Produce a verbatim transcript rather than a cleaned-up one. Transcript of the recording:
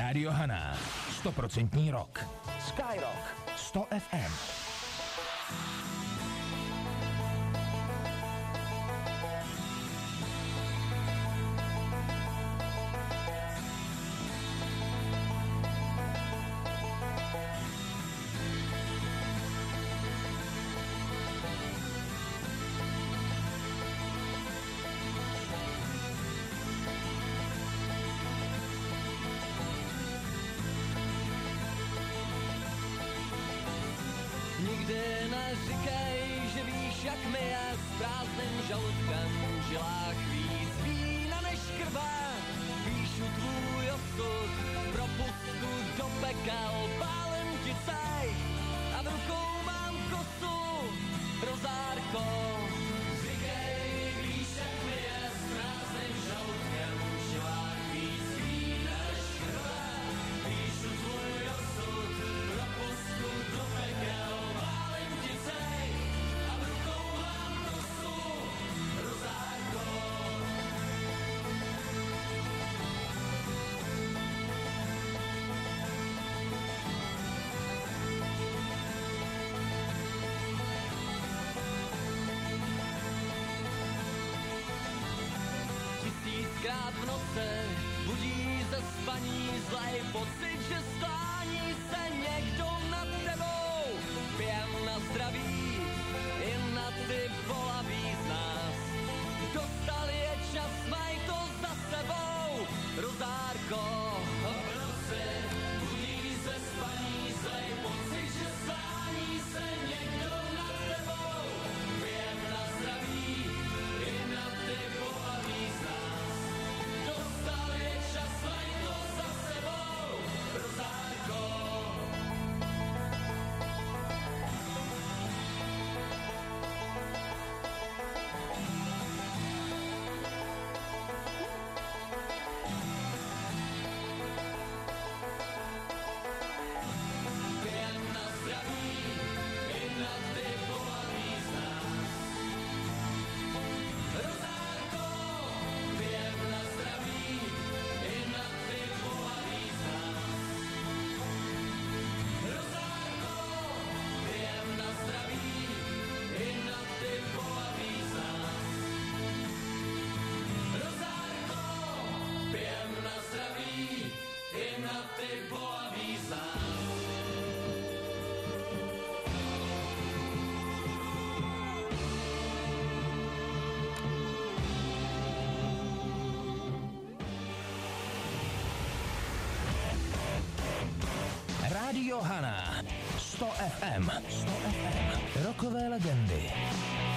Rádio Hana. sto procent rock. Skyrock. sto ef em. Nikdy neříkej, že víš, jak mi je s prázdným žaludkem, v žilách víc vína než krve. Píšu tvůj osud, propustku do pekel, pálem ti cejch a v rukou mám kosu, rozárko. Říkej, víš, jak mi je s prázdným žaludkem, v žilách víc vína než krve. Píšu tvůj osud, propustku do pekel, tisíckrát v noci budí ze spaní zlej pocit, že stání se někdo nad tebou. Pěm na zdraví i na ty bolaví z nás. Dostali je čas, maj to za sebou. Rozárko, v noci budí ze spaní zlej pocit, že stání se někdo nad tebou. Pěm na zdraví i na ty bolaví z nás. Dostali je čas, maj to za sebou. Rozárko. Rádio Hana. sto ef em. sto ef em. Rockové legendy.